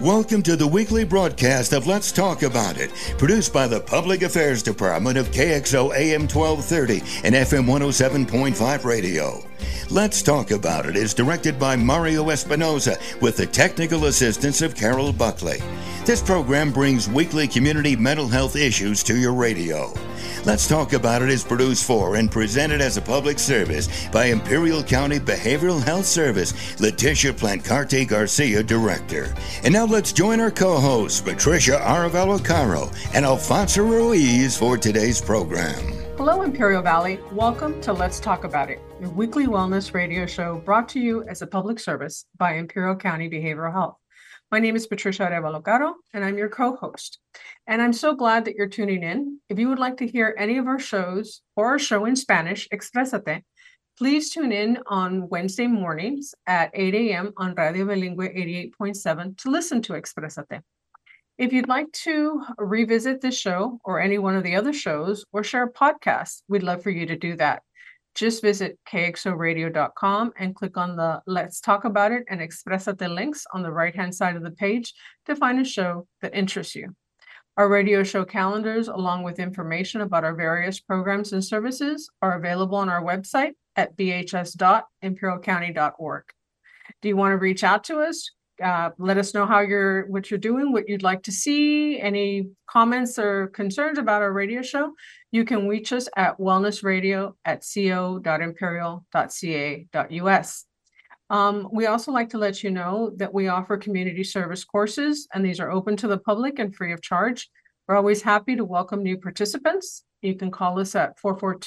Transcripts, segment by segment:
Welcome to the weekly broadcast of Let's Talk About It, produced by the Public Affairs Department of KXO AM 1230 and FM 107.5 radio. Let's Talk About It is directed by Mario Espinoza with the technical assistance of Carol Buckley. This program brings weekly community mental health issues to your radio. Let's Talk About It is produced for and presented as a public service by Imperial County Behavioral Health Service, Leticia Plancarte Garcia, Director. And now let's join our co-hosts, Patricia Aravello-Caro and Alfonso Ruiz, for today's program. Hello, Imperial Valley. Welcome to Let's Talk About It, your weekly wellness radio show brought to you as a public service by Imperial County Behavioral Health. My name is Patricia Aravello-Caro, and I'm your co-host. And I'm so glad that you're tuning in. If you would like to hear any of our shows or our show in Spanish, Exprésate, please tune in on Wednesday mornings at 8 a.m. on Radio Bilingüe 88.7 to listen to Exprésate. If you'd like to revisit this show or any one of the other shows or share a podcast, we'd love for you to do that. Just visit kxoradio.com and click on the Let's Talk About It and Exprésate links on the right-hand side of the page to find a show that interests you. Our radio show calendars, along with information about our various programs and services, are available on our website at bhs.imperialcounty.org. Do you want to reach out to us? Let us know what you're doing, what you'd like to see, any comments or concerns about our radio show. You can reach us at wellnessradio@co.imperial.ca.us. We also like to let you know that we offer community service courses, and these are open to the public and free of charge. We're always happy to welcome new participants. You can call us at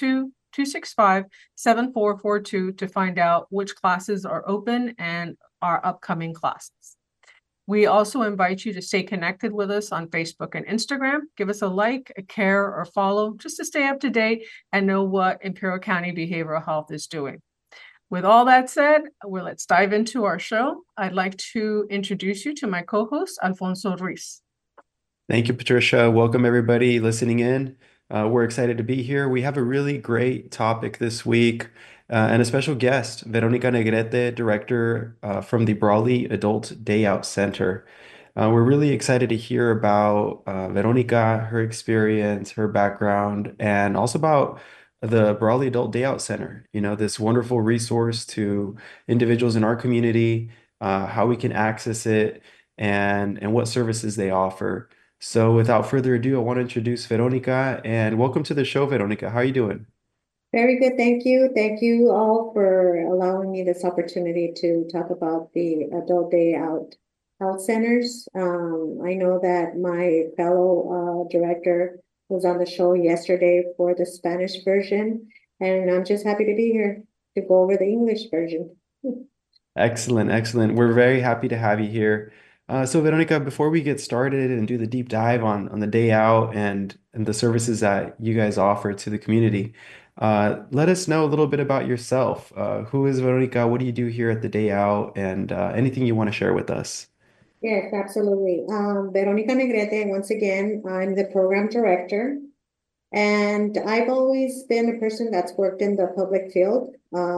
442-265-7442 to find out which classes are open and our upcoming classes. We also invite you to stay connected with us on Facebook and Instagram. Give us a like, a care, or follow just to stay up to date and know what Imperial County Behavioral Health is doing. With all that said, let's dive into our show. I'd like to introduce you to my co-host, Alfonso Ruiz. Thank you, Patricia. Welcome, everybody listening in. We're excited to be here. We have a really great topic this week and a special guest, Veronica Negrete, director from the Brawley Adult Day Out Center. We're really excited to hear about Veronica, her experience, her background, and also about the Brawley Adult Day Out Center, this wonderful resource to individuals in our community, how we can access it, and what services they offer. So without further ado, I want to introduce Veronica, and welcome to the show, Veronica. How are you doing? Very good, thank you. Thank you all for allowing me this opportunity to talk about the Adult Day Out Health Centers. I know that my fellow director was on the show yesterday for the Spanish version, and I'm just happy to be here to go over the English version. Excellent, excellent. We're very happy to have you here. So Veronica, before we get started and do the deep dive on the day out and the services that you guys offer to the community, let us know a little bit about yourself. Who is Veronica? What do you do here at the day out? And anything you want to share with us? Yes, absolutely. Veronica Negrete, once again, I'm the program director. And I've always been a person that's worked in the public field,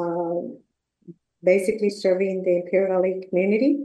basically serving the Imperial Valley community.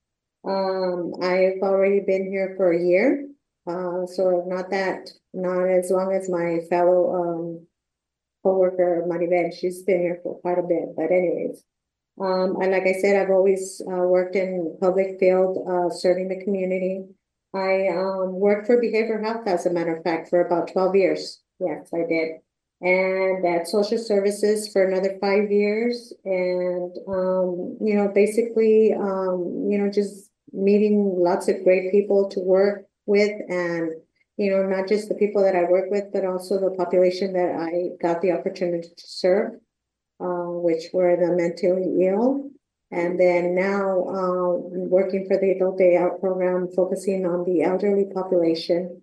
I've already been here for a year, so not as long as my fellow co-worker Maribel. She's been here for quite a bit, but anyways, and like I said, I've always worked in public field, serving the community. I worked for behavioral health, as a matter of fact, for about 12 years. Yes, I did. And at social services for another 5 years. And, basically, just meeting lots of great people to work with, and, not just the people that I work with, but also the population that I got the opportunity to serve, which were the mentally ill. And then now working for the Adult Day Out program, focusing on the elderly population,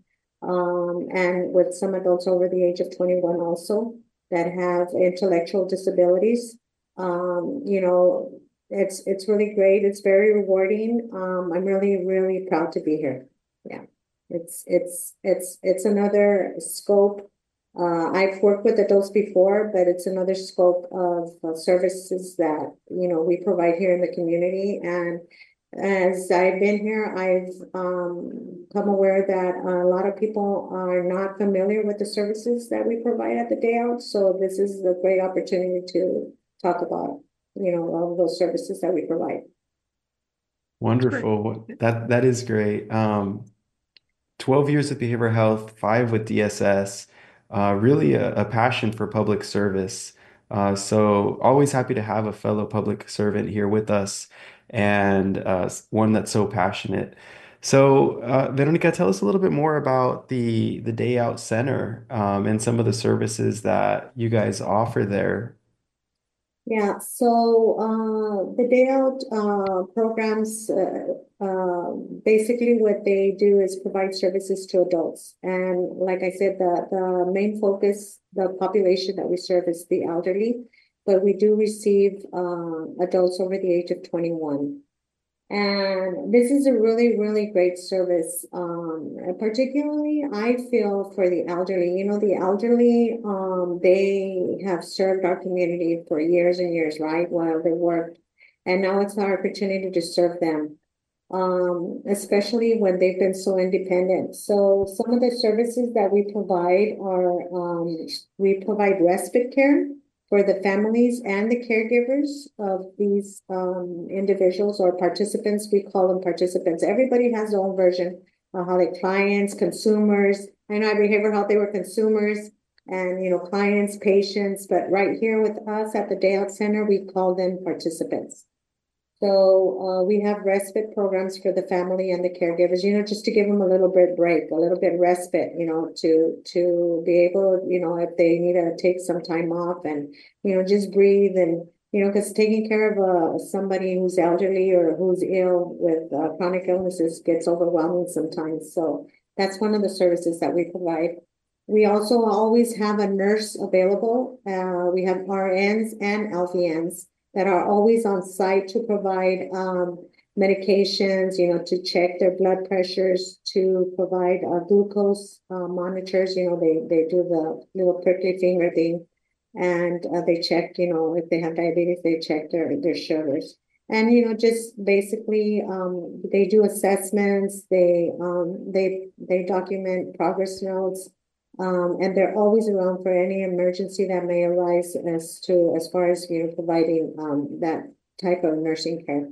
and with some adults over the age of 21 also that have intellectual disabilities. It's really great. It's very rewarding. I'm really, really proud to be here. Yeah, it's another scope. I've worked with adults before, but it's another scope of services that we provide here in the community, and As I've been here, I've come aware that a lot of people are not familiar with the services that we provide at the day out. So this is a great opportunity to talk about, all of those services that we provide. Wonderful. That is great. 12 years of behavioral health, 5 with DSS, really a passion for public service. So always happy to have a fellow public servant here with us and one that's so passionate. So, Veronica, tell us a little bit more about the Day Out Center and some of the services that you guys offer there. Yeah, so the day out programs, basically what they do is provide services to adults. And like I said, the main focus, the population that we serve is the elderly, but we do receive adults over the age of 21. And this is a really, really great service. And particularly, I feel for the elderly. The elderly, they have served our community for years and years, right? While they worked. And now it's our opportunity to serve them, especially when they've been so independent. So some of the services that we provide are, we provide respite care for the families and the caregivers of these individuals or participants. We call them participants. Everybody has their own version of how they clients, consumers. I know at behavioral health, they were consumers and, clients, patients, but right here with us at the Day Out Center, we call them participants. So we have respite programs for the family and the caregivers, just to give them a little bit break, a little bit respite, to be able, if they need to take some time off and, just breathe and, because taking care of somebody who's elderly or who's ill with chronic illnesses gets overwhelming sometimes. So that's one of the services that we provide. We also always have a nurse available. We have RNs and LVNs that are always on site to provide medications, to check their blood pressures, to provide glucose monitors. They do the little prickly finger thing, and they check, if they have diabetes, they check their sugars. And just basically, they do assessments. They document progress notes. And they're always around for any emergency that may arise as far as providing that type of nursing care.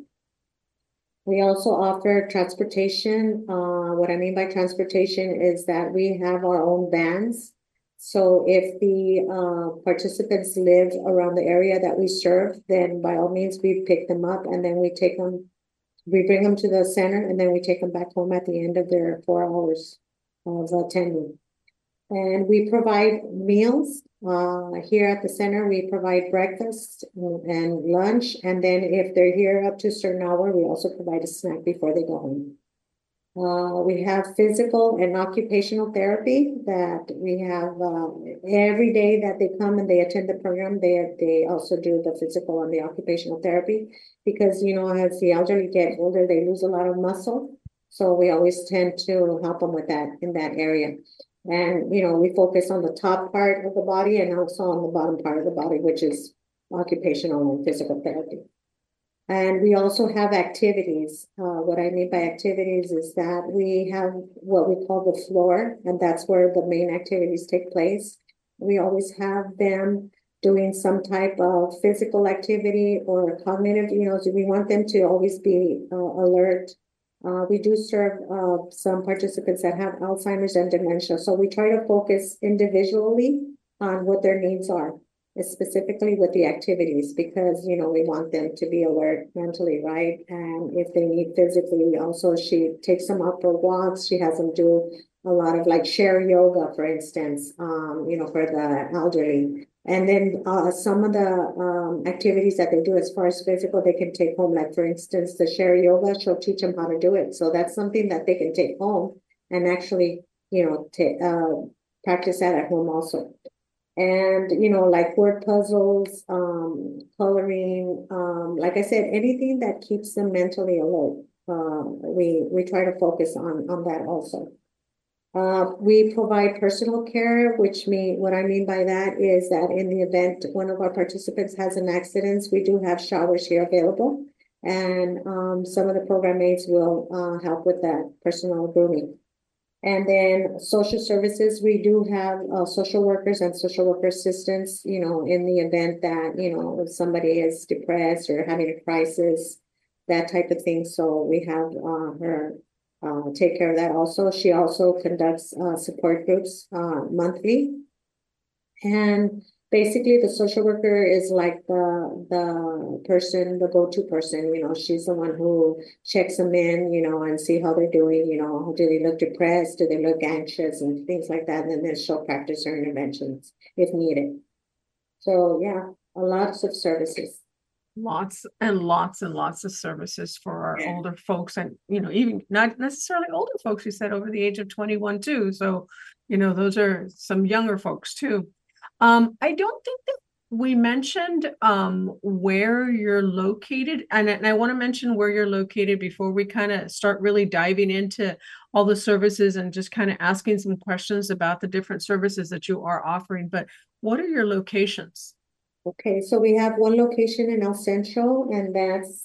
We also offer transportation. What I mean by transportation is that we have our own vans. So if the participants live around the area that we serve, then by all means we pick them up and then we bring them to the center and then we take them back home at the end of their 4 hours of attending. And we provide meals here at the center. We provide breakfast and lunch. And then if they're here up to a certain hour, we also provide a snack before they go home. We have physical and occupational therapy that we have every day that they come and they attend the program. They also do the physical and the occupational therapy because, as the elderly get older, they lose a lot of muscle. So we always tend to help them with that in that area. And, we focus on the top part of the body and also on the bottom part of the body, which is occupational and physical therapy. And we also have activities. What I mean by activities is that we have what we call the floor, and that's where the main activities take place. We always have them doing some type of physical activity or cognitive, so we want them to always be alert. We do serve some participants that have Alzheimer's and dementia. So we try to focus individually on what their needs are, specifically with the activities, because, we want them to be alert mentally, right? And if they need physically, also she takes them up for walks. She has them do a lot of like share yoga, for instance, for the elderly. And then some of the activities that they do as far as physical, they can take home. Like, for instance, the share yoga, she'll teach them how to do it. So that's something that they can take home and actually, practice that at home also. And, like word puzzles, coloring, like I said, anything that keeps them mentally alert. We try to focus on that also. We provide personal care, what I mean by that is that in the event one of our participants has an accident, we do have showers here available. And some of the program aides will help with that personal grooming. And then social services, we do have social workers and social worker assistants, in the event that, if somebody is depressed or having a crisis, that type of thing. So we have her take care of that also. She also conducts support groups monthly. And basically, the social worker is like the person, the go-to person. She's the one who checks them in, and see how they're doing. Do they look depressed? Do they look anxious and things like that? And then she'll practice her interventions if needed. So yeah, lots of services. Lots and lots and lots of services for our older folks, and even not necessarily older folks. You said over the age of 21 too. So those are some younger folks too. I don't think that we mentioned where you're located, and I want to mention where you're located before we kind of start really diving into all the services and just kind of asking some questions about the different services that you are offering. But what are your locations? Okay, so we have one location in El Centro, and that's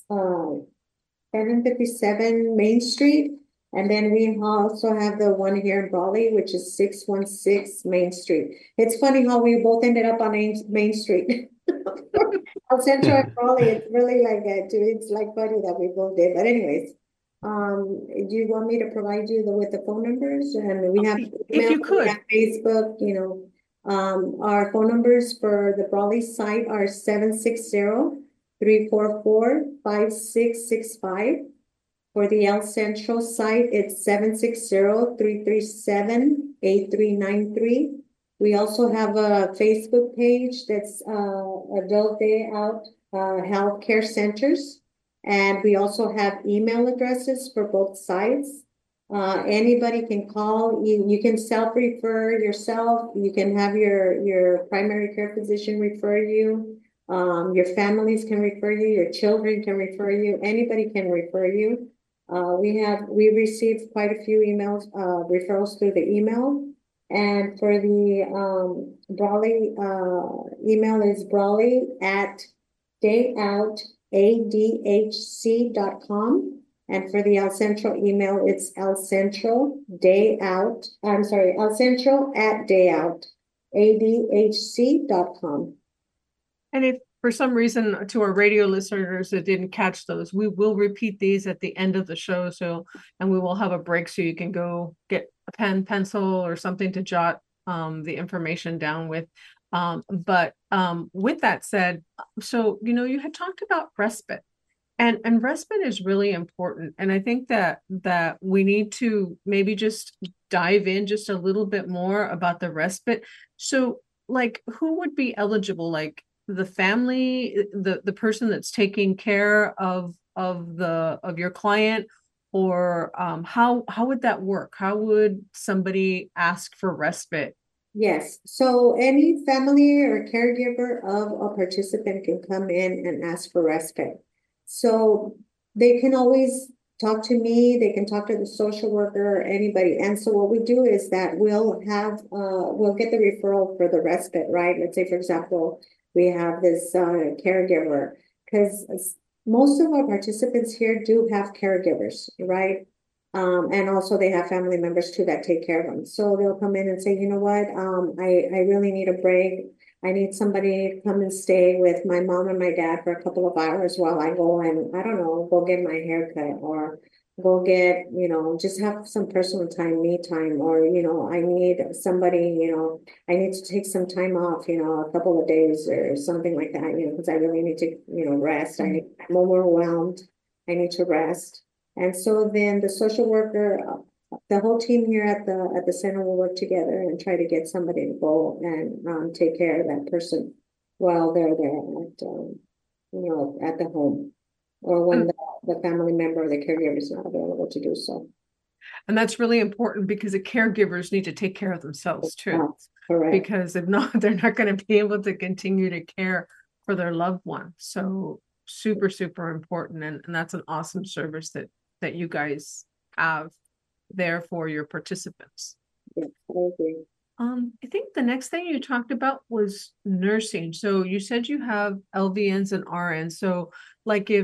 757 Main Street. And then we also have the one here in Brawley, which is 616 Main Street. It's funny how we both ended up on Main Street. El Centro and Brawley, it's really like it's like funny that we both did. But anyways, do you want me to provide you with the phone numbers? And we have email, if you could. we have Facebook, our phone numbers for the Brawley site are 760-344-5665. For the El Centro site, it's 760-337-8393. We also have a Facebook page that's Adult Day Out Healthcare Centers. And we also have email addresses for both sites. Anybody can call. You can self-refer yourself. You can have your primary care physician refer you. Your families can refer you. Your children can refer you. Anybody can refer you. We received quite a few emails, referrals through the email. And for the Brawley email is brawley@dayoutadhc.com. And for the El Centro email, it's elcentro@dayoutadhc.com. And if for some reason to our radio listeners that didn't catch those, we will repeat these at the end of the show. And we will have a break so you can go get a pen, pencil, or something to jot the information down with. But with that said, so you had talked about respite. And respite is really important. And I think that we need to maybe just dive in just a little bit more about the respite. So like, who would be eligible? Like the family, the person that's taking care of your client, or how would that work? How would somebody ask for respite? Yes, so any family or caregiver of a participant can come in and ask for respite. So they can always talk to me, they can talk to the social worker or anybody. And so what we do is that we'll get the referral for the respite, right? Let's say, for example, we have this caregiver, because most of our participants here do have caregivers, right? And also they have family members too that take care of them. So they'll come in and say, you know what, I really need a break. I need somebody to come and stay with my mom and my dad for a couple of hours while I go and, I don't know, go get my hair cut, or go get, just have some personal time, me time, or, I need somebody, I need to take some time off, a couple of days or something like that, because I really need to, rest. I'm overwhelmed. I need to rest. And so then the social worker, the whole team here at the center will work together and try to get somebody to go and take care of that person while they're there at the home, or when the family member or the caregiver is not available to do so. And that's really important, because the caregivers need to take care of themselves too. That's correct. Because if not, they're not going to be able to continue to care for their loved one. So super, super important. And that's an awesome service that you guys have there for your participants. Yeah, I agree. I think the next thing you talked about was nursing. So you said you have LVNs and RNs. So like if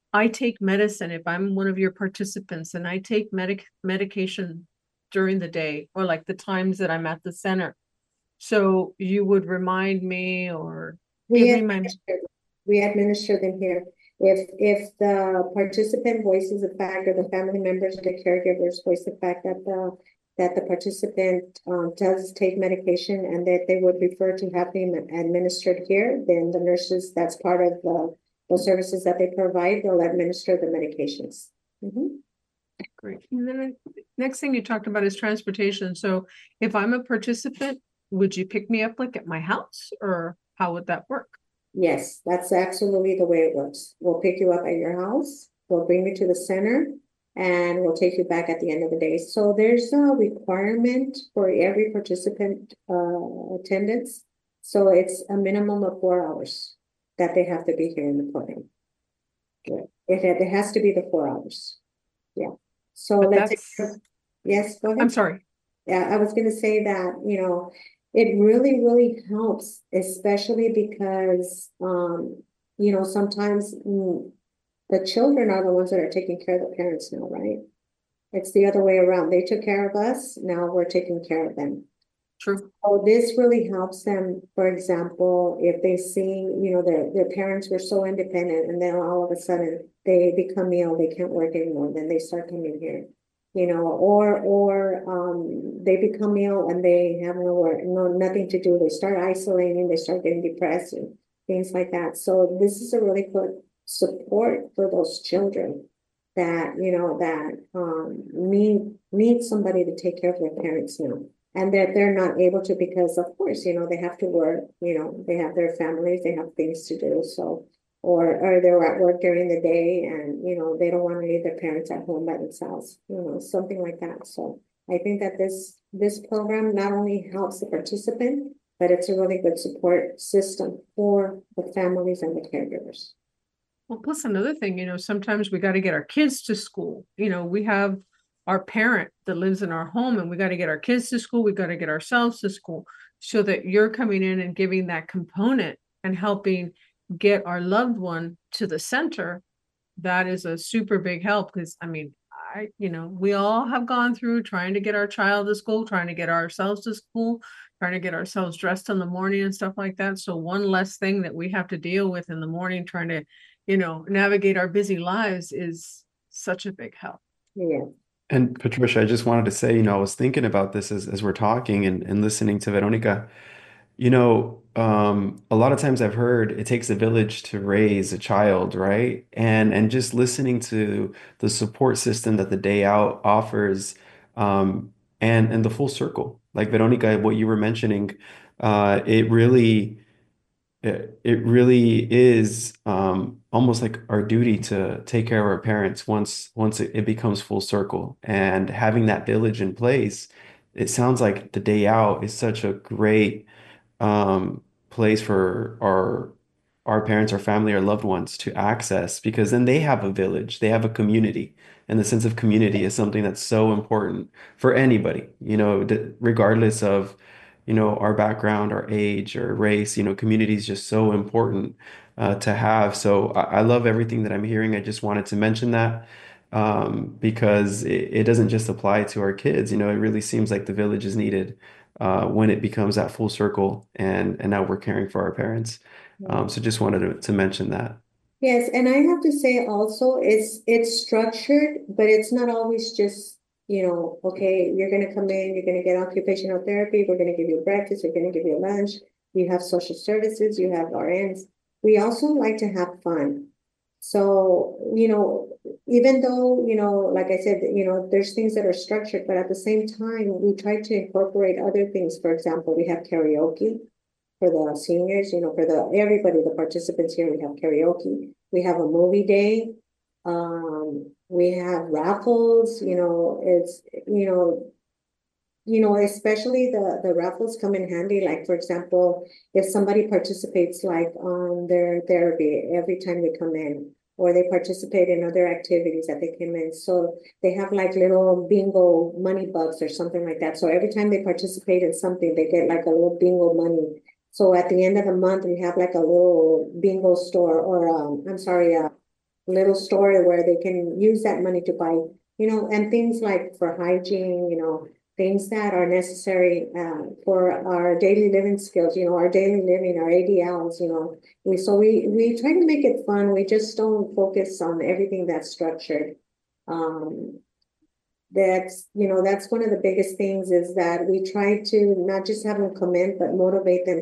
I take medicine, if I'm one of your participants and I take medication during the day or like the times that I'm at the center. So you would remind me or give We me my, we administer them here. If the participant voices the fact, or the family members or the caregivers voice the fact that the participant does take medication and that they would prefer to have him administered here, then the nurses, that's part of the services that they provide, they'll administer the medications. Mhm. great. And then next thing you talked about is transportation. So if I'm a participant, would you pick me up like at my house or how would that work? Yes, that's absolutely the way it works. We'll pick you up at your house, we'll bring you to the center, and we'll take you back at the end of the day. So there's a requirement for every participant attendance. So it's a minimum of 4 hours that they have to be here in the program. It has to be the 4 hours. Yeah. So But let's that's, yes, go I'm ahead. sorry. Yeah, I was gonna say that, it really, really helps, especially because, sometimes the children are the ones that are taking care of the parents now, right? It's the other way around. They took care of us, now we're taking care of them. True. Oh, this really helps them, for example, if they see, their parents were so independent and then all of a sudden they become ill, they can't work anymore, then they start coming here. Or they become ill and they have nothing to do. They start isolating, they start getting depressed and things like that. So this is a really good support for those children that, need somebody to take care of their parents now. And that they're not able to because, of course, they have to work, they have their families, they have things to do. So, or they're at work during the day and, they don't want to leave their parents at home by themselves, something like that. So I think that this program not only helps the participant, but it's a really good support system for the families and the caregivers. Well, plus another thing, sometimes we got to get our kids to school. We have our parent that lives in our home and we got to get our kids to school. We got to get ourselves to school so that you're coming in and giving that component and helping get our loved one to the center. That is a super big help because we all have gone through trying to get our child to school, trying to get ourselves to school, trying to get ourselves dressed in the morning and stuff like that. So one less thing that we have to deal with in the morning, trying to, navigate our busy lives is such a big help. Yeah. And Patricia, I just wanted to say, I was thinking about this as we're talking and listening to Veronica. A lot of times I've heard it takes a village to raise a child, right? And just listening to the support system that the day out offers, and the full circle, like Veronica, what you were mentioning, it really it really is almost like our duty to take care of our parents once it becomes full circle. And having that village in place, it sounds like the day out is such a great place for our parents, our family, our loved ones to access because then they have a village, they have a community. And the sense of community is something that's so important for anybody, regardless of our background, our age, or race, community is just so important to have. So I love everything that I'm hearing. I just wanted to mention that because it doesn't just apply to our kids. It really seems like the village is needed when it becomes that full circle, and now we're caring for our parents. So just wanted to mention that. Yes, and I have to say also it's structured, but it's not always just, okay, you're gonna come in, you're gonna get occupational therapy, we're gonna give you breakfast, we're gonna give you lunch, you have social services, you have RNs. We also like to have fun. So, even though, like I said, there's things that are structured, but at the same time, we try to incorporate other things. For example, we have karaoke for the seniors, for everybody, the participants here, we have karaoke. We have a movie day. We have raffles, especially the raffles come in handy. Like, for example, if somebody participates like on their therapy every time they come in, or they participate in other activities that they came in. So they have like little bingo money bucks or something like that. So every time they participate in something, they get like a little bingo money. So at the end of the month, we have like a little bingo store or, I'm sorry, little store where they can use that money to buy, and things like for hygiene, things that are necessary for our daily living skills, our daily living, our ADLs, we try to make it fun. We just don't focus on everything that's structured. That's one of the biggest things is that we try to not just have them come in, but motivate them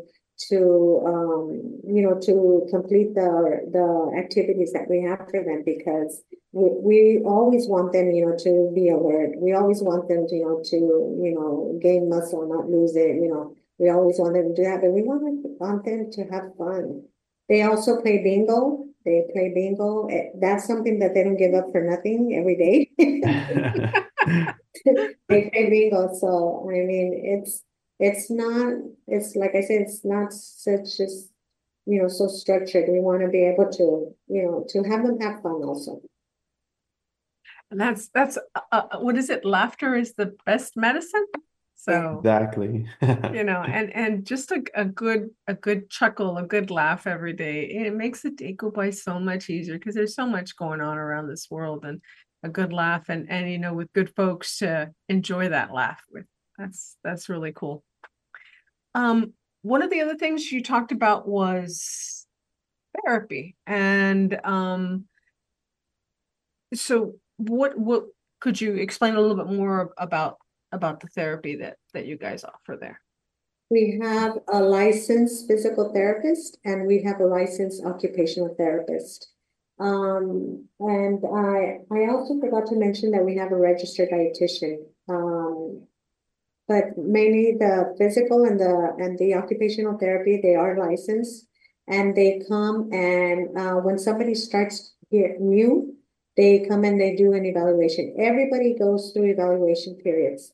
to complete the activities that we have for them, because we always want them, to be alert. We always want them to, gain muscle, not lose it, we always want them to do that, but we want them to have fun. They also play bingo. They play bingo. That's something that they don't give up for nothing every day. They play bingo. So, I mean, it's not, it's like I said, it's not such just, so structured. We want to be able to, to have them have fun also. And that's what is it? Laughter is the best medicine. So Exactly. and just a good chuckle, a good laugh every day, it makes the day go by so much easier, because there's so much going on around this world, and a good laugh and with good folks to enjoy that laugh with. That's really cool. One of the other things you talked about was therapy, and so what could you explain a little bit more about the therapy that you guys offer there? We have a licensed physical therapist and we have a licensed occupational therapist. And I also forgot to mention that we have a registered dietitian. But mainly the physical and the occupational therapy, they are licensed, and they come and when somebody starts here new, they come and they do an evaluation. Everybody goes through evaluation periods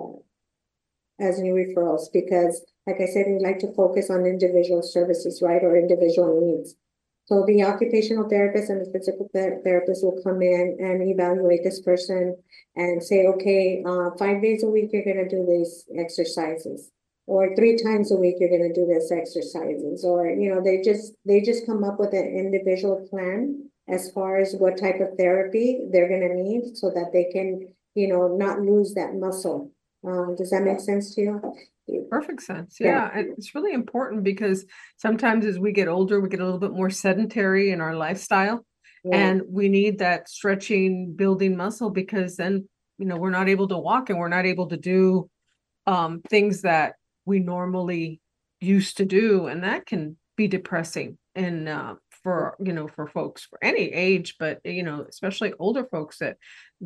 as new referrals, because like I said, we like to focus on individual services, right, or individual needs. So the occupational therapist and the physical therapist will come in and evaluate this person and say, okay, 5 days a week, you're going to do these exercises, or 3 times a week, you're going to do this exercises, or, they just come up with an individual plan as far as what type of therapy they're going to need, so that they can, not lose that muscle. Does that make sense to you? Perfect sense. Yeah. And it's really important, because sometimes as we get older, we get a little bit more sedentary in our lifestyle, and we need that stretching, building muscle, because then, we're not able to walk, and we're not able to do things that we normally used to do. And that can be depressing. And for folks for any age, but especially older folks that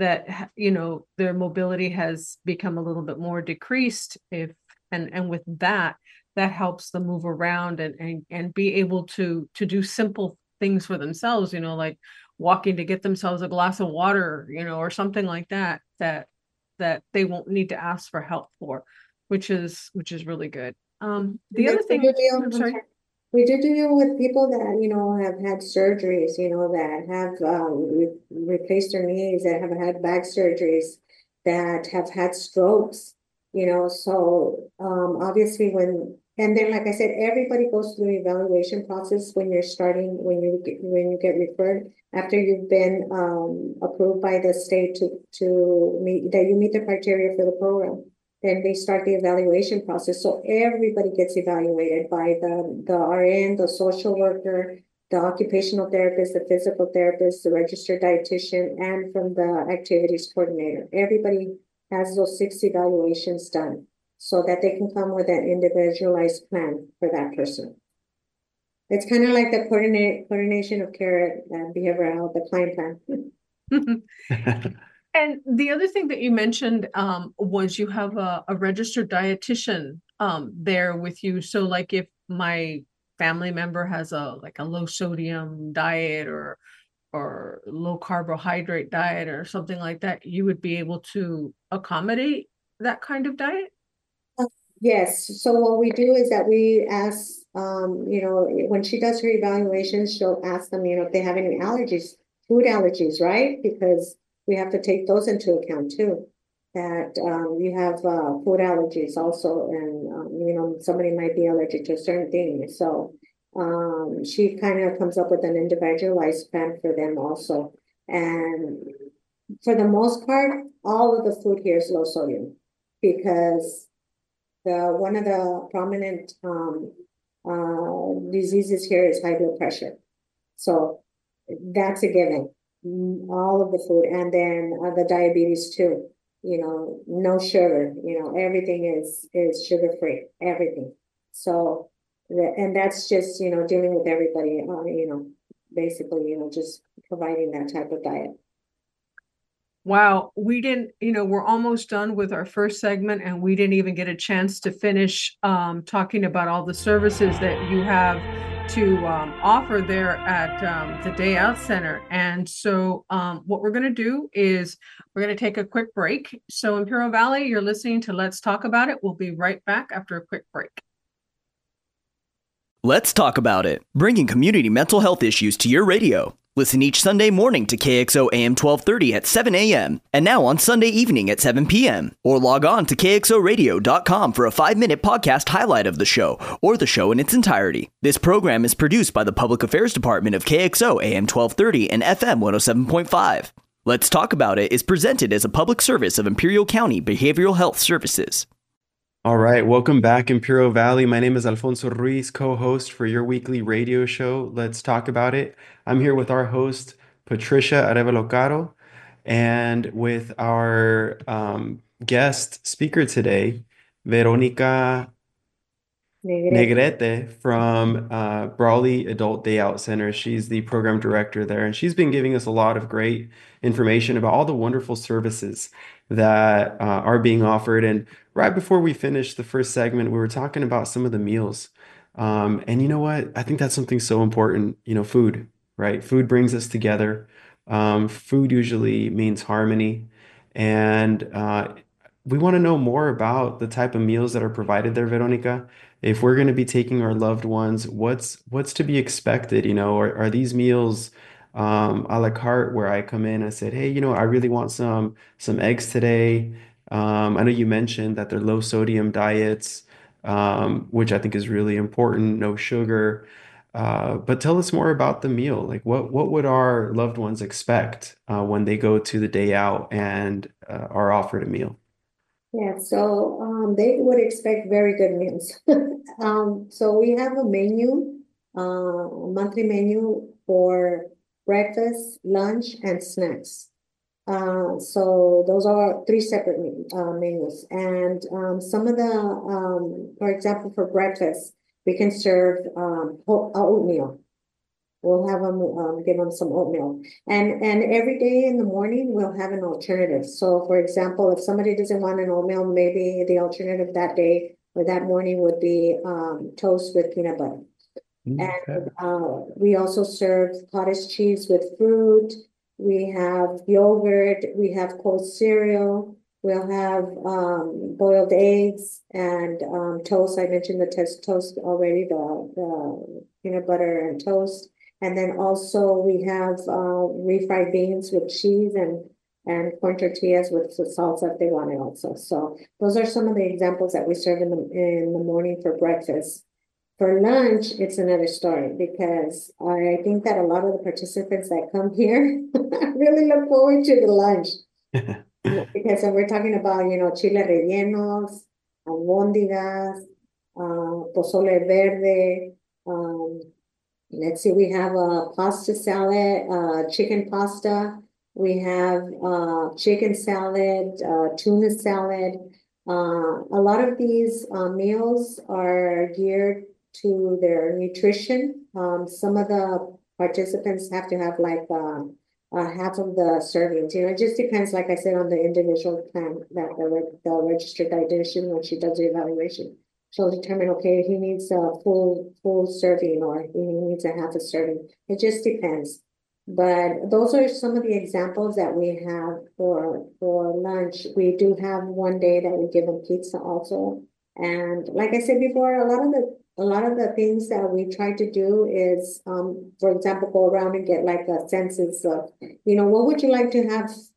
their mobility has become a little bit more decreased. And with that helps them move around and be able to do simple things for themselves, like walking to get themselves a glass of water, or something like that they won't need to ask for help for, which is really good. The other thing, I'm sorry. We do deal with people that, have had surgeries, that have replaced their knees, that have had back surgeries, that have had strokes, so obviously and then, like I said, everybody goes through the evaluation process when when you get referred, after you've been approved by the state to meet the criteria for the program. Then they start the evaluation process. So everybody gets evaluated by the RN, the social worker, the occupational therapist, the physical therapist, the registered dietitian, and from the activities coordinator. Everybody has those 6 evaluations done, so that they can come with an individualized plan for that person. It's kind of like the coordination of care and behavioral health, the client plan. And the other thing that you mentioned was you have a registered dietitian there with you. So like if my family member has a low sodium diet or low carbohydrate diet or something like that, you would be able to accommodate that kind of diet? Yes. So what we do is that we ask, when she does her evaluations, she'll ask them, if they have any allergies, food allergies, right? Because we have to take those into account too, that you have food allergies also, and somebody might be allergic to a certain thing. So She kind of comes up with an individualized plan for them also. And for the most part, all of the food here is low sodium because one of the prominent diseases here is high blood pressure. So that's a given. All of the food, and then the diabetes too. No sugar. Everything is sugar free. Everything. So, and that's just dealing with everybody. Basically, just providing that type of diet. Wow, we didn't, we're almost done with our first segment, and we didn't even get a chance to finish talking about all the services that you have to offer there at the Day Out Center. And so what we're going to do is we're going to take a quick break. So Imperial Valley, you're listening to Let's Talk About It. We'll be right back after a quick break. Let's Talk About It, bringing community mental health issues to your radio. Listen each Sunday morning to KXO AM 1230 at 7 a.m. and now on Sunday evening at 7 p.m. Or log on to KXORadio.com for a 5-minute podcast highlight of the show or the show in its entirety. This program is produced by the Public Affairs Department of KXO AM 1230 and FM 107.5. Let's Talk About It is presented as a public service of Imperial County Behavioral Health Services. All right, welcome back, Imperial Valley. My name is Alfonso Ruiz, co-host for your weekly radio show, Let's Talk About It. I'm here with our host, Patricia Arevalo Caro, and with our guest speaker today, Veronica Negrete from Brawley Adult Day Out Center. She's the program director there, and she's been giving us a lot of great information about all the wonderful services that are being offered. And right before we finished the first segment, we were talking about some of the meals. And you know what? I think that's something so important, food, right? Food brings us together. Food usually means harmony. And we want to know more about the type of meals that are provided there, Veronica. If we're going to be taking our loved ones, what's to be expected? Are these meals a la carte where I come in and said, hey, I really want some eggs today. I know you mentioned that they're low sodium diets, which I think is really important, no sugar. But tell us more about the meal. Like what would our loved ones expect when they go to the Day Out and are offered a meal? Yeah, so they would expect very good meals. So we have a monthly menu for breakfast, lunch, and snacks. So those are 3 separate menus. And some of the, for example, for breakfast, we can serve oatmeal. We'll have them give them some oatmeal, and every day in the morning we'll have an alternative. So, for example, if somebody doesn't want an oatmeal, maybe the alternative that day or that morning would be toast with peanut butter. Okay. And we also serve cottage cheese with fruit. We have yogurt. We have cold cereal. We'll have boiled eggs and toast. I mentioned the toast already, the peanut butter and toast. And then also we have refried beans with cheese and corn tortillas with salsa if they want it also. So those are some of the examples that we serve in the morning for breakfast. For lunch, it's another story because I think that a lot of the participants that come here really look forward to the lunch. Because we're talking about, chile rellenos, albóndigas, pozole verde, let's see, we have a pasta salad, chicken pasta. We have chicken salad, tuna salad. A lot of these meals are geared to their nutrition. Some of the participants have to have like half of the servings. It just depends, like I said, on the individual plan that the registered dietitian, when she does the evaluation, she'll determine, okay, he needs a full serving or he needs a half a serving. It just depends. But those are some of the examples that we have for lunch. We do have one day that we give them pizza also. And like I said before, a lot of the things that we try to do is, for example, go around and get like a census of, what would you like to have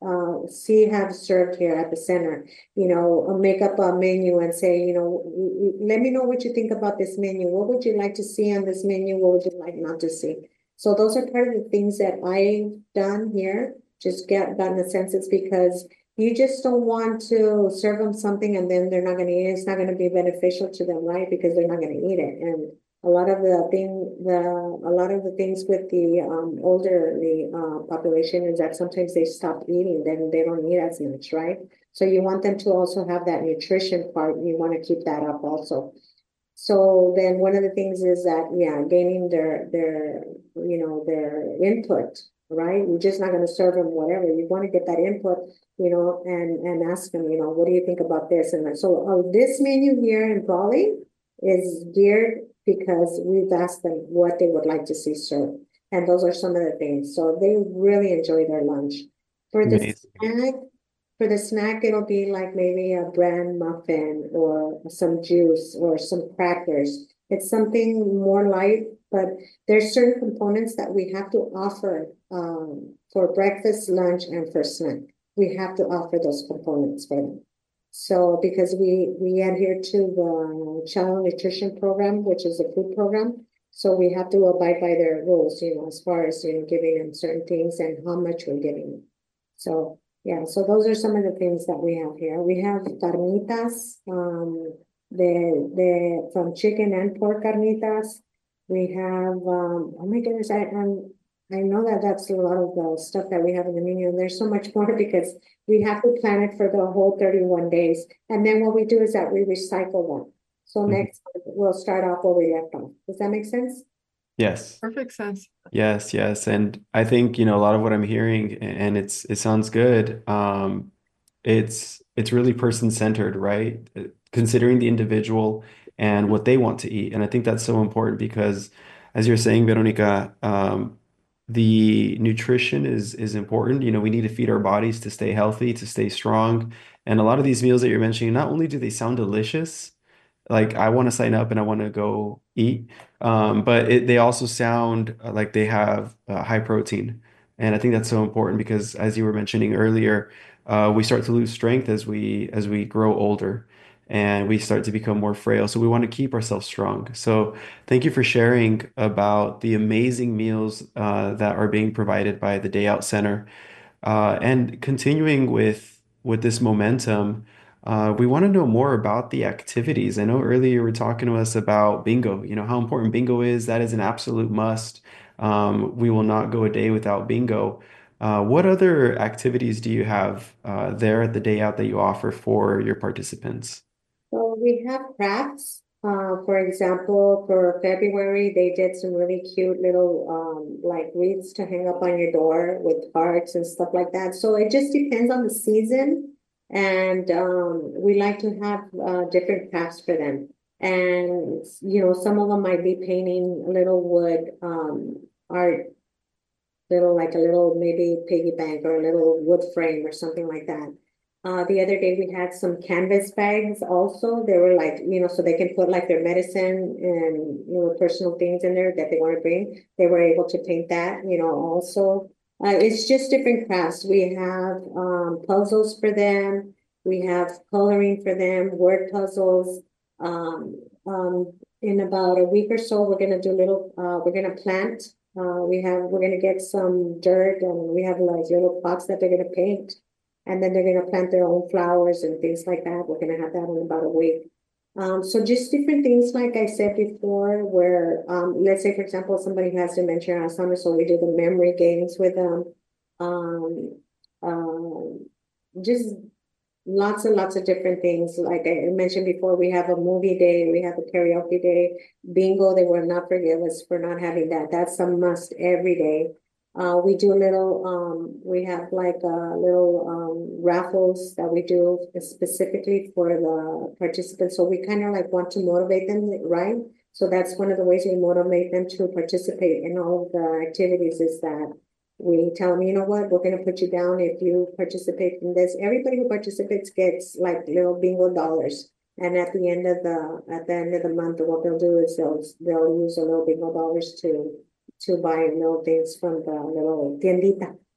see have served here at the center, make up a menu and say, let me know what you think about this menu. What would you like to see on this menu? What would you like not to see? So those are part of the things that I've done here, just gotten a census, because you just don't want to serve them something and then they're not going to eat it. It's not going to be beneficial to them, right? Because they're not going to eat it. And a lot of the things with the older population is that sometimes they stop eating, then they don't eat as much, right? So you want them to also have that nutrition part. You want to keep that up also. So then one of the things is that, gaining their input, right? You're just not going to serve them whatever. You want to get that input, and ask them, what do you think about this? And so this menu here in Brawley is geared because we've asked them what they would like to see served. And those are some of the things. So they really enjoy their lunch. For the snack, it'll be like maybe a bran muffin or some juice or some crackers. It's something more light, but there's certain components that we have to offer for breakfast, lunch, and for snack. We have to offer those components for them. So because we adhere to the Child Nutrition Program, which is a food program, so we have to abide by their rules, as far as giving them certain things and how much we're giving them. So yeah, so those are some of the things that we have here. We have carnitas, the from chicken and pork carnitas. We have oh my goodness, I know that that's a lot of the stuff that we have in the menu, and there's so much more because we have to plan it for the whole 31 days. And then what we do is that we recycle them. So next we'll start off where we left off. Does that make sense? Yes. Perfect sense. Yes, yes. And I think, a lot of what I'm hearing, and it sounds good. It's really person-centered, right? Considering the individual and what they want to eat. And I think that's so important because, as you're saying, Veronica, the nutrition is important. We need to feed our bodies to stay healthy, to stay strong. And a lot of these meals that you're mentioning, not only do they sound delicious, like I want to sign up and I want to go eat, but they also sound like they have high protein. And I think that's so important because, as you were mentioning earlier, we start to lose strength as we grow older and we start to become more frail. So we want to keep ourselves strong. So thank you for sharing about the amazing meals that are being provided by the Day Out Center. And continuing with this momentum, we want to know more about the activities. I know earlier you were talking to us about bingo, how important bingo is. That is an absolute must. We will not go a day without bingo. What other activities do you have there at the Day Out that you offer for your participants? So we have crafts. For example, for February, they did some really cute little like wreaths to hang up on your door with hearts and stuff like that. So it just depends on the season. And we like to have different crafts for them. And, some of them might be painting a little wood art, like a little maybe piggy bank or a little wood frame or something like that. The other day we had some canvas bags also. They were like, so they can put like their medicine and, personal things in there that they want to bring. They were able to paint that, also. It's just different crafts. We have puzzles for them. We have coloring for them, word puzzles. In about a week or so, we're gonna do we're gonna plant. We're gonna get some dirt and we have like little pots that they're gonna paint. And then they're gonna plant their own flowers and things like that. We're gonna have that in about a week. So just different things, like I said before, where let's say, for example, somebody has dementia or Alzheimer's, so we do the memory games with them. Just lots and lots of different things. Like I mentioned before, we have a movie day, we have a karaoke day, bingo. They will not forgive us for not having that. That's a must every day. We do we have like little raffles that we do specifically for the participants. So we kind of like want to motivate them, right? So that's one of the ways we motivate them to participate in all of the activities, is that we tell them, you know what, we're going to put you down if you participate in this. Everybody who participates gets like little bingo dollars. And at the end of the month, what they'll do is they'll use the little bingo dollars to buy little things from the little tiendita.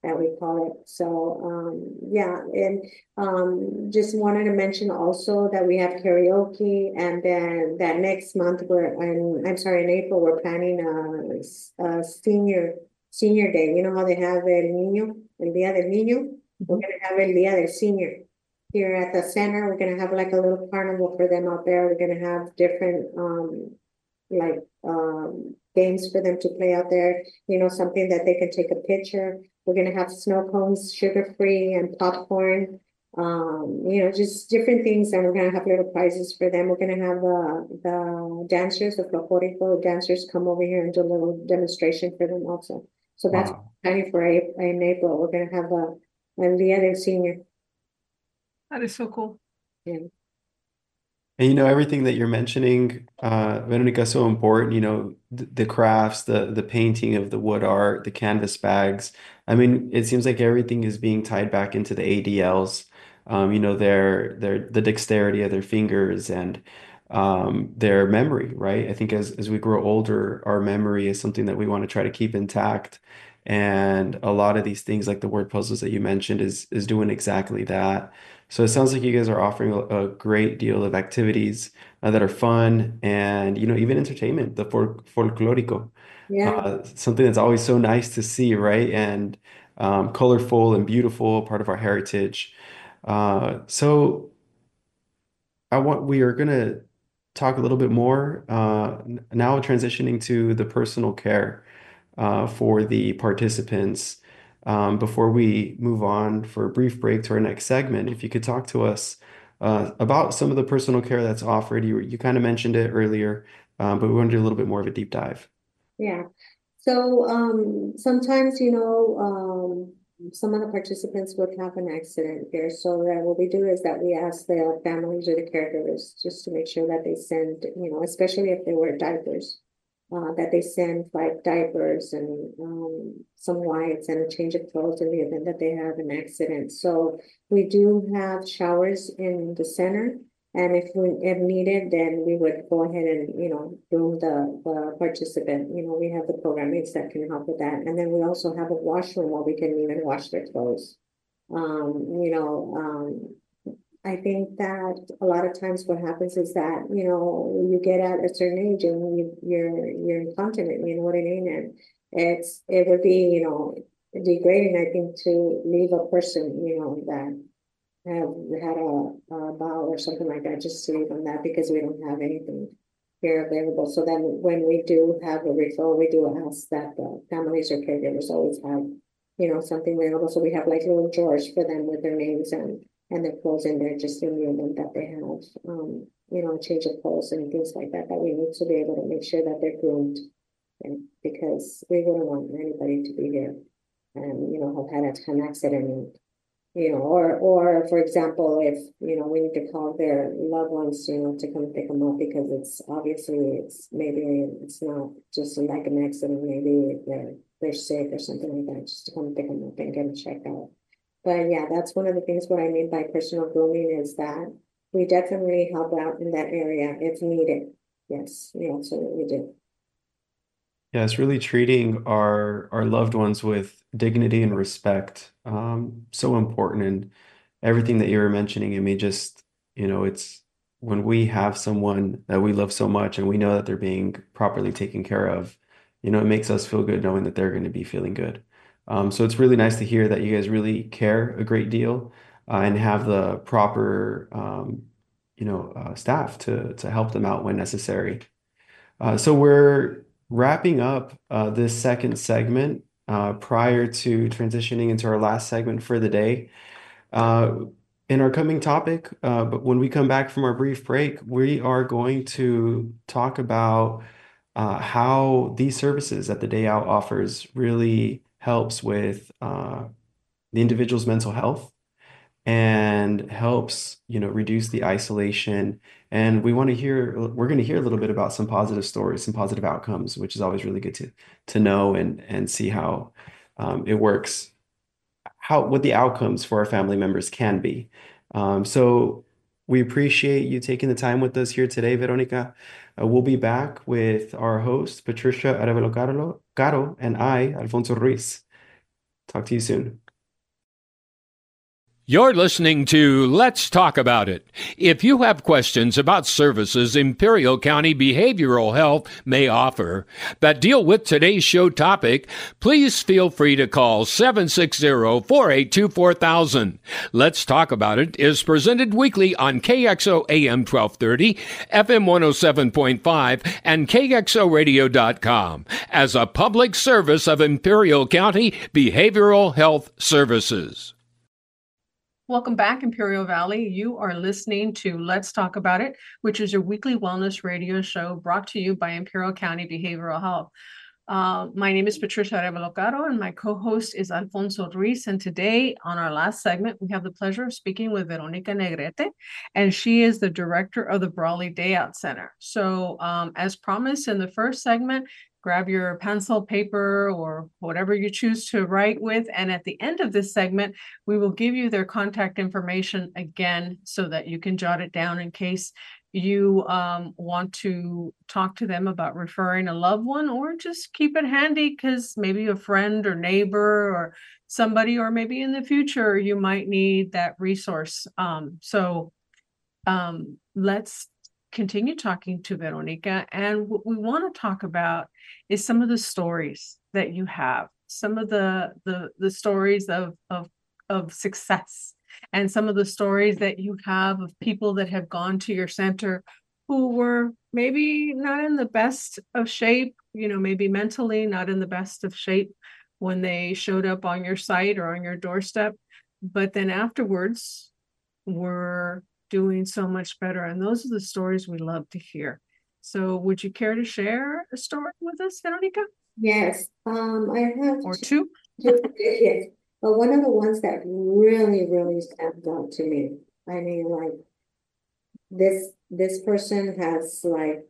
that we call it. So, yeah, and just wanted to mention also that we have karaoke, and then that next month I'm sorry, in April, we're planning a senior day. You know how they have El Día del Niño? We're gonna have El Día del Senior. Here at the center, we're gonna have like a little carnival for them out there. We're gonna have different like games for them to play out there, something that they can take a picture. We're gonna have snow cones, sugar-free, and popcorn. Just different things, and we're gonna have little prizes for them. We're gonna have the dancers, the folklorico dancers, come over here and do a little demonstration for them also. So that's Wow. planning for in April. We're gonna have a Dia del Senior. That is so cool. Yeah. And everything that you're mentioning, Veronica, is so important. The crafts, the painting of the wood art, the canvas bags. I mean, it seems like everything is being tied back into the ADLs. Their the dexterity of their fingers and their memory, right? I think as we grow older, our memory is something that we want to try to keep intact. And a lot of these things, like the word puzzles that you mentioned, is doing exactly that. So it sounds like you guys are offering a great deal of activities that are fun and even entertainment, the folclórico, Yeah. something that's always so nice to see, right? And colorful and beautiful, part of our heritage. So we are gonna talk a little bit more now transitioning to the personal care for the participants. Before we move on for a brief break to our next segment, if you could talk to us about some of the personal care that's offered. You kind of mentioned it earlier, but we want to do a little bit more of a deep dive. Yeah. So sometimes, some of the participants would have an accident here. So that what we do is that we ask the families or the caregivers just to make sure that they send, especially if they wear diapers, that they send like diapers and some wipes and a change of clothes in the event that they have an accident. So we do have showers in the center. And if needed, then we would go ahead and, groom the participant. We have the programs that can help with that. And then we also have a washroom where we can even wash their clothes. I think that a lot of times what happens is that, you get at a certain age and you're incontinent, you know what I mean? And it would be, degrading, I think, to leave a person, that have had a bowel or something like that, just to leave on that because we don't have anything here available. So then when we do have a referral, we do ask that the families or caregivers always have, something available. So we have like little drawers for them with their names and their clothes in there, just in the event that they have, a change of clothes and things like that, that we need to be able to make sure that they're groomed. And because we wouldn't want anybody to be here and, have had an accident and, or for example, if, we need to call their loved ones, to come pick them up because maybe it's not just like an accident, maybe they're sick or something like that, just to come pick them up and get them checked out. But yeah, that's one of the things what I mean by personal grooming is that we definitely help out in that area if needed. Yes, we absolutely do. Yeah, it's really treating our loved ones with dignity and respect. So important. And everything that you were mentioning, I mean, just, it's when we have someone that we love so much and we know that they're being properly taken care of, it makes us feel good knowing that they're going to be feeling good. So it's really nice to hear that you guys really care a great deal and have the proper, staff to help them out when necessary. So we're wrapping up this second segment prior to transitioning into our last segment for the day. In our coming topic, but when we come back from our brief break, we are going to talk about how these services that the Day Out offers really helps with the individual's mental health and helps, reduce the isolation. And we're going to hear a little bit about some positive stories, some positive outcomes, which is always really good to know and see how it works, what the outcomes for our family members can be. So we appreciate you taking the time with us here today, Veronica. We'll be back with our host, Patricia Arevalo Caro, and I, Alfonso Ruiz. Talk to you soon. You're listening to Let's Talk About It. If you have questions about services Imperial County Behavioral Health may offer that deal with today's show topic, please feel free to call 760-482-4000. Let's Talk About It is presented weekly on KXO AM 1230, FM 107.5, and KXORadio.com as a public service of Imperial County Behavioral Health Services. Welcome back, Imperial Valley. You are listening to Let's Talk About It, which is your weekly wellness radio show brought to you by Imperial County Behavioral Health. My name is Patricia Arevalo Caro, and my co-host is Alfonso Ruiz. And today, on our last segment, we have the pleasure of speaking with Veronica Negrete, and she is the director of the Brawley Day Out Center. So, as promised in the first segment, grab your pencil, paper, or whatever you choose to write with. And at the end of this segment, we will give you their contact information again so that you can jot it down in case you want to talk to them about referring a loved one, or just keep it handy because maybe a friend or neighbor or somebody, or maybe in the future, you might need that resource. Let's continue talking to Veronica, and what we want to talk about is some of the stories that you have, some of the stories of success, and some of the stories that you have of people that have gone to your center who were maybe not in the best of shape, maybe mentally not in the best of shape when they showed up on your site or on your doorstep, but then afterwards were doing so much better. And those are the stories we love to hear. So would you care to share a story with us, Veronica? Yes, I have Or two? Yes, but one of the ones that really, really stands out to me, I mean, like, this person has, like,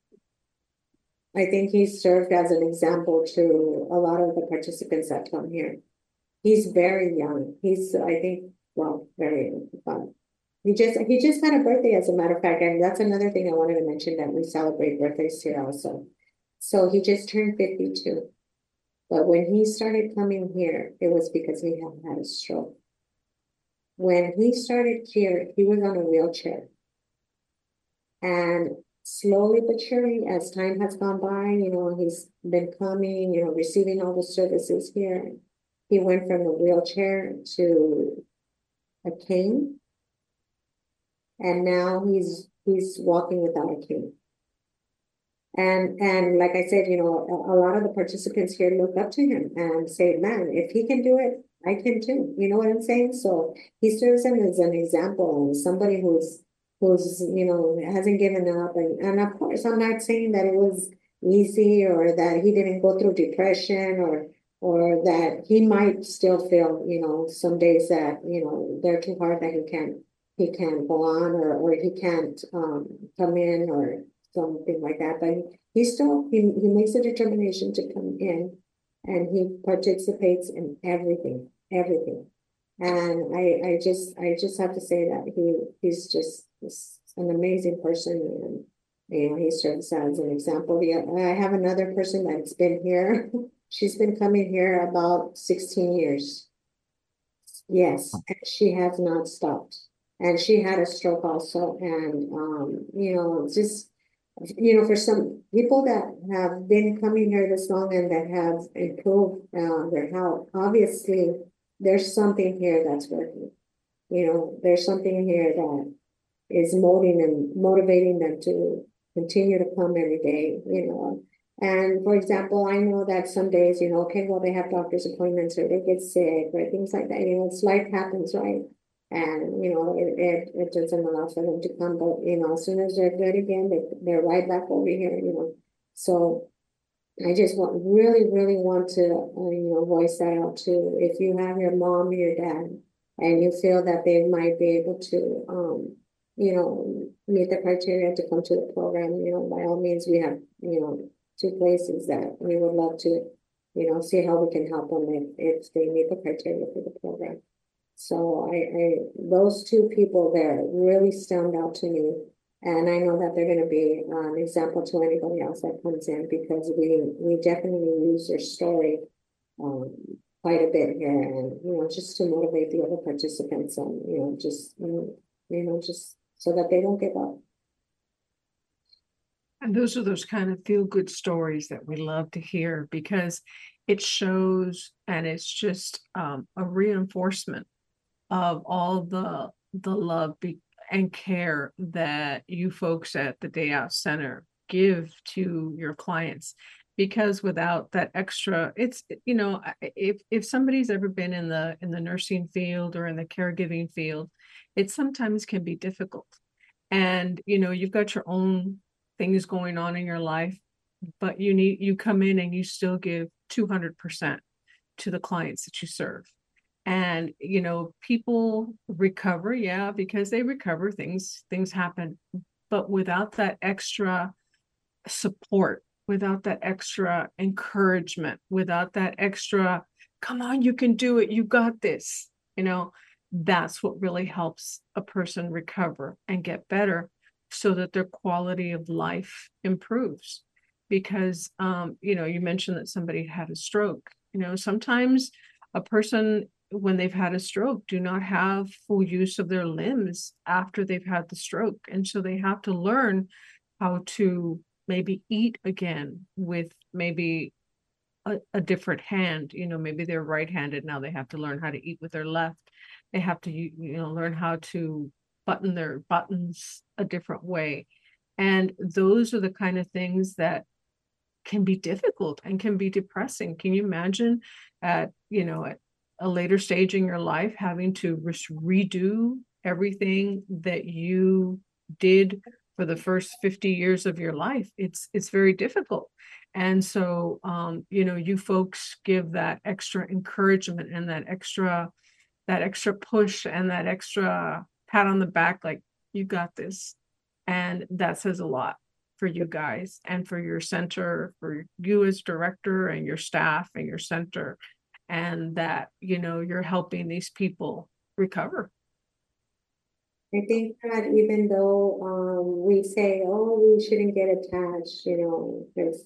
I think he served as an example to a lot of the participants that come here. He's very young. He's, I think, well, very young. He just had a birthday, as a matter of fact, and that's another thing I wanted to mention, that we celebrate birthdays here also. So he just turned 52. But when he started coming here, it was because he had a stroke. When he started here, he was on a wheelchair. And slowly but surely, as time has gone by, he's been coming, receiving all the services here. He went from a wheelchair to a cane. And now he's walking without a cane. And like I said, a lot of the participants here look up to him and say, man, if he can do it, I can too. You know what I'm saying? So he serves him as an example, and somebody who's hasn't given up. And of course, I'm not saying that it was easy, or that he didn't go through depression, or that he might still feel, some days that, they're too hard, that he can't go on, or he can't come in, or something like that. But he makes a determination to come in, and he participates in everything. And I just have to say that he's just an amazing person, and he serves as an example. I have another person that's been here. She's been coming here about 16 years. Yes, and she has not stopped. And she had a stroke also. And, just, for some people that have been coming here this long and that have improved their health, obviously there's something here that's working. There's something here that is motivating them to continue to come every day, And for example, I know that some days, okay, well, they have doctor's appointments, or they get sick, or things like that. It's life happens, right? And, it doesn't allow for them to come, but, as soon as they're good again, they're right back over here, So I just really, really want to, voice that out too. If you have your mom or your dad, and you feel that they might be able to, meet the criteria to come to the program, by all means, we have, 2 places that we would love to, see how we can help them if they meet the criteria for the program. So those 2 people there really stand out to me, and I know that they're going to be an example to anybody else that comes in, because we definitely use their story quite a bit here, and just to motivate the other participants, and just so that they don't give up. And those are those kind of feel-good stories that we love to hear, because it shows, and it's just a reinforcement of all the love and care that you folks at the Day Out Center give to your clients. Because without that extra, it's, if somebody's ever been in the nursing field or in the caregiving field, it sometimes can be difficult. And you've got your own things going on in your life, but you come in and you still give 200% to the clients that you serve. And people recover, yeah, because they recover, things happen. But without that extra support, without that extra encouragement, without that extra, come on, you can do it, you got this, that's what really helps a person recover and get better, so that their quality of life improves. Because you mentioned that somebody had a stroke. Sometimes a person, when they've had a stroke, do not have full use of their limbs after they've had the stroke. And so they have to learn how to maybe eat again with maybe a different hand. Maybe they're right-handed, now they have to learn how to eat with their left. They have to learn how to button their buttons a different way. And those are the kind of things that can be difficult and can be depressing. Can you imagine at a later stage in your life having to redo everything that you did for the first 50 years of your life? It's very difficult. And so you folks give that extra encouragement and that extra push and that extra pat on the back, like, you got this. And that says a lot for you guys and for your center, for you as director and your staff and your center, and that you're helping these people recover. I think that even though we say, oh, we shouldn't get attached, because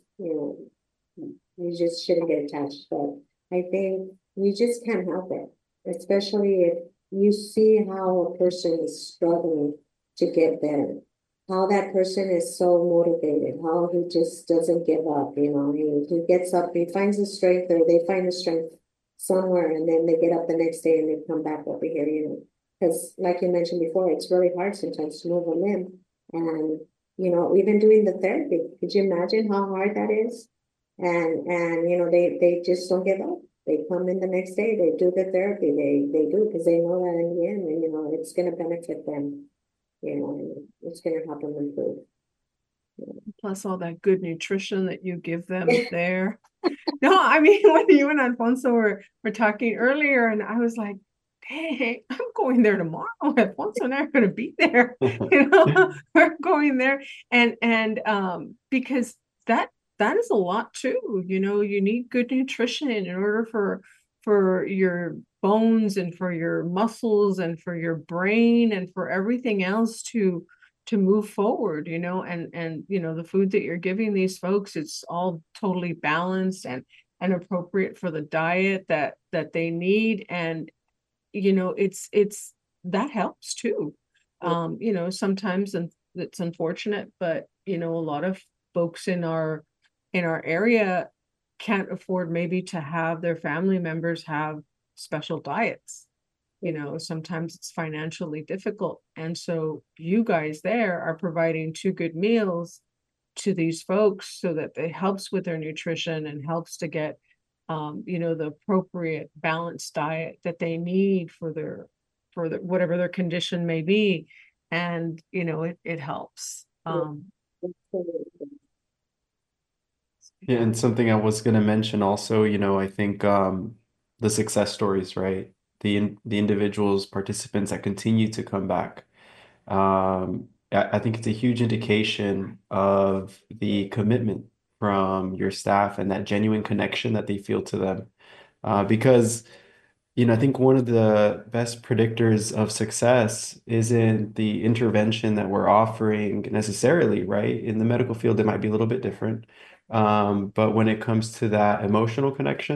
you just shouldn't get attached, but I think you just can't help it, especially if you see how a person is struggling to get better, how that person is so motivated, how he just doesn't give up. He gets up, he finds the strength, or they find the strength somewhere, and then they get up the next day and they come back over here, because like you mentioned before, it's really hard sometimes to move a limb. And even doing the therapy, could you imagine how hard that is? And they just don't give up. They come in the next day, they do the therapy, they do, because they know that in the end, it's going to benefit them, it's going to help them improve. Plus all that good nutrition that you give them there. No, I mean, when you and Alfonso were talking earlier, and I was like, dang, I'm going there tomorrow. Alfonso and I are going to be there. We're going there. And because that is a lot too. You need good nutrition in order for your bones and for your muscles and for your brain and for everything else to move forward, and the food that you're giving these folks, it's all totally balanced and appropriate for the diet that they need. And it's that helps too. Sometimes, and it's unfortunate, but a lot of folks in our area can't afford maybe to have their family members have special diets. Sometimes it's financially difficult. And so you guys there are providing 2 good meals to these folks, so that it helps with their nutrition and helps to get the appropriate balanced diet that they need for the whatever their condition may be. And it helps. Yeah, and something I was going to mention also, I think the success stories, right? The individuals, participants that continue to come back. I think it's a huge indication of the commitment from your staff and that genuine connection that they feel to them. Because, I think one of the best predictors of success isn't the intervention that we're offering necessarily, right? In the medical field, it might be a little bit different. But when it comes to that emotional connection,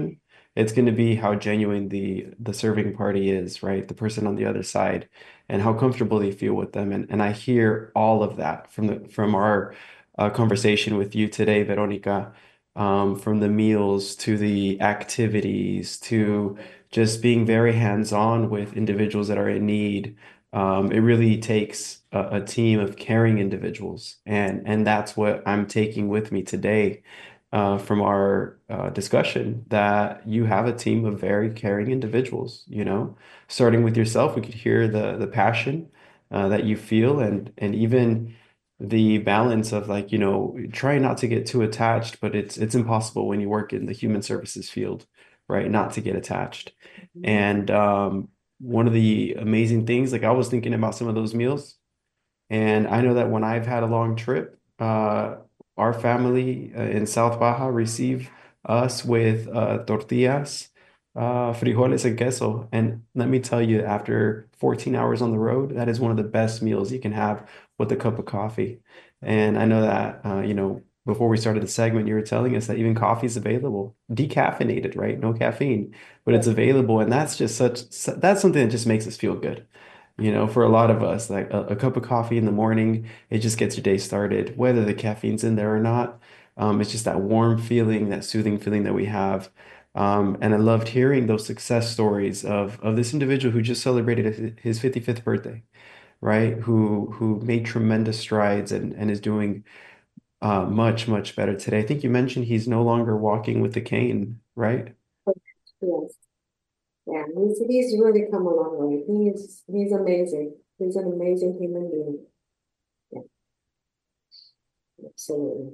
It's going to be how genuine the serving party is, right? The person on the other side, and how comfortable they feel with them. And I hear all of that from our conversation with you today, Veronica, from the meals to the activities to just being very hands-on with individuals that are in need. It really takes a team of caring individuals, and that's what I'm taking with me today from our discussion, that you have a team of very caring individuals, starting with yourself. We could hear the passion that you feel, and even the balance of, like, trying not to get too attached, but it's impossible when you work in the human services field, right? Not to get attached. And one of the amazing things, like, I was thinking about some of those meals, and I know that when I've had a long trip, our family in South Baja receive us with tortillas, frijoles and queso. And let me tell you, after 14 hours on the road, that is one of the best meals you can have with a cup of coffee. And I know that, before we started the segment, you were telling us that even coffee is available, decaffeinated, right? No caffeine, but it's available. And that's something that just makes us feel good. For a lot of us, like a cup of coffee in the morning, it just gets your day started, whether the caffeine's in there or not. It's just that warm feeling, that soothing feeling that we have. And I loved hearing those success stories of this individual who just celebrated his 55th birthday, right? Who made tremendous strides and is doing much, much better today. I think you mentioned he's no longer walking with the cane, right? Yes. Yeah, he's really come a long way. He's amazing. He's an amazing human being. Yeah, absolutely.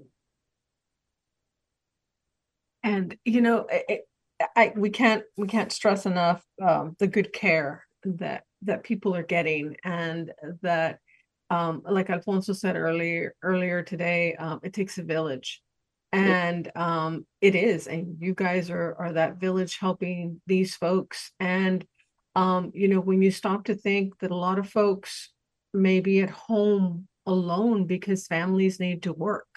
And we can't stress enough the good care that people are getting, and that like Alfonso said earlier today, it takes a village. And it is, and you guys are that village helping these folks. And when you stop to think that a lot of folks may be at home alone because families need to work,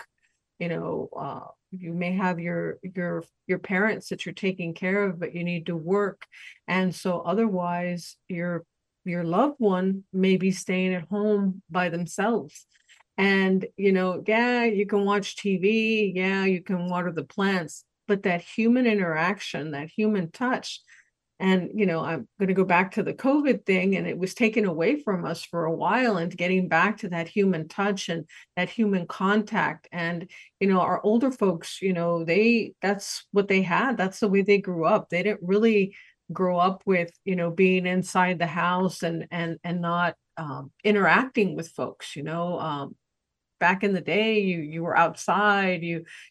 you may have your parents that you're taking care of, but you need to work. And so otherwise your loved one may be staying at home by themselves. And yeah, you can watch TV, yeah, you can water the plants, but that human interaction, that human touch. And I'm going to go back to the COVID thing, and it was taken away from us for a while, and getting back to that human touch and that human contact. And our older folks, that's what they had, that's the way they grew up. They didn't really grow up with being inside the house and not interacting with folks. Back in the day, you were outside,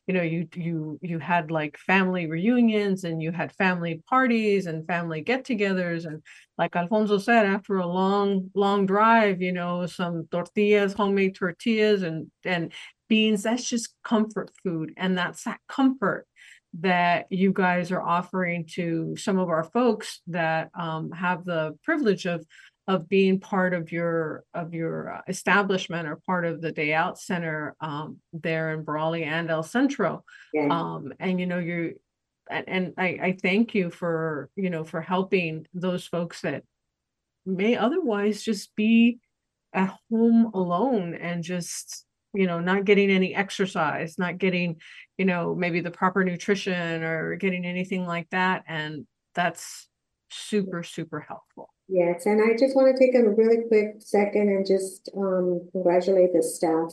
you had like family reunions, and you had family parties and family get-togethers. And like Alfonso said, after a long drive, some tortillas, homemade tortillas, and beans, that's just comfort food. And that's that comfort that you guys are offering to some of our folks that have the privilege of being part of your establishment, or part of the Day Out Center there in Brawley and El Centro. Yeah. And I thank you for for helping those folks that may otherwise just be at home alone, and just not getting any exercise, not getting maybe the proper nutrition, or getting anything like that. And that's super, super helpful. Yes, and I just want to take a really quick second and just congratulate the staff,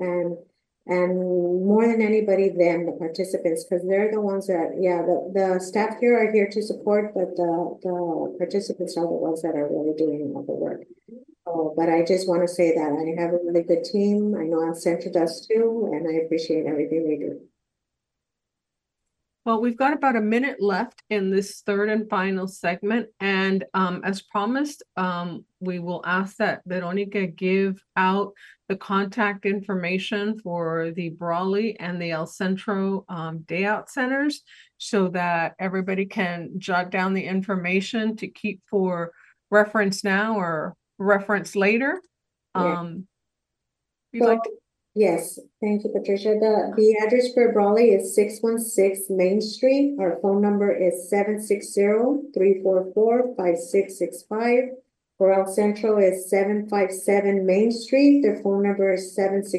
and more than anybody, them, the participants, because they're the ones that, yeah, the staff here are here to support, but the participants are the ones that are really doing all the work. Oh, but I just want to say that I have a really good team. I know El Centro does too, and I appreciate everything they do. Well, we've got about a minute left in this third and final segment. And as promised, we will ask that Veronica give out the contact information for the Brawley and the El Centro Day Out Centers, so that everybody can jot down the information to keep for reference now or reference later. Yeah. You'd like to? Yes, thank you, Patricia. The address for Brawley is 616 Main Street. Our phone number is 760-344-5665. For El Centro is 757 Main Street. Their phone number is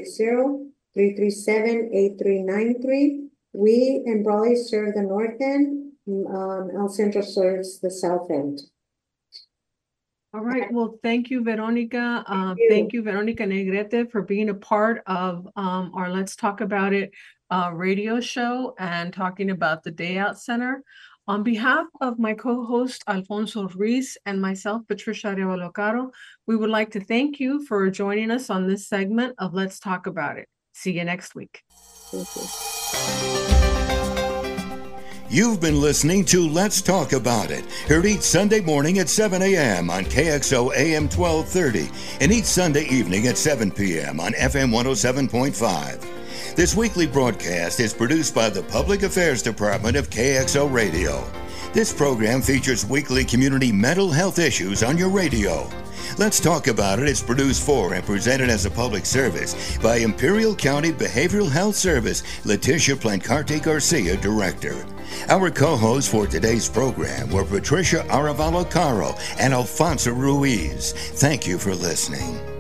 760-337-8393. We in Brawley serve the north end. El Centro serves the south end. All right, well, thank you, Veronica. you. Thank you, Veronica Negrete, for being a part of our Let's Talk About It radio show and talking about the Day Out Center. On behalf of my co-host, Alfonso Ruiz, and myself, Patricia Arevalo Caro, we would like to thank you for joining us on this segment of Let's Talk About It. See you next week. Thank you. You've been listening to Let's Talk About It, heard each Sunday morning at 7 a.m. on KXO AM 1230 and each Sunday evening at 7 p.m. on FM 107.5. This weekly broadcast is produced by the Public Affairs Department of KXO Radio. This program features weekly community mental health issues on your radio. Let's Talk About It is produced for and presented as a public service by Imperial County Behavioral Health Service, Leticia Plancarte Garcia, Director. Our co-hosts for today's program were Patricia Arevalo Caro and Alfonso Ruiz. Thank you for listening.